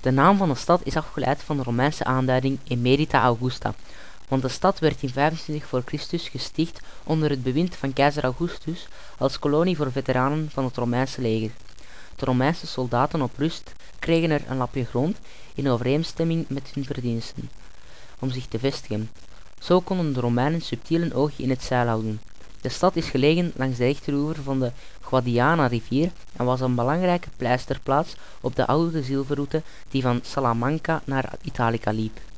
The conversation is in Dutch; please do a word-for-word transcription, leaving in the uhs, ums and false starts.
De naam van de stad is afgeleid van de Romeinse aanduiding Emerita Augusta, want de stad werd in vijfentwintig voor Christus gesticht onder het bewind van keizer Augustus als kolonie voor veteranen van het Romeinse leger. De Romeinse soldaten op rust kregen er een lapje grond in overeenstemming met hun verdiensten, om zich te vestigen. Zo konden de Romeinen subtiel een oogje in het zeil houden. De stad is gelegen langs de rechteroever van de Guadiana-rivier en was een belangrijke pleisterplaats op de oude zilverroute die van Salamanca naar Italica liep.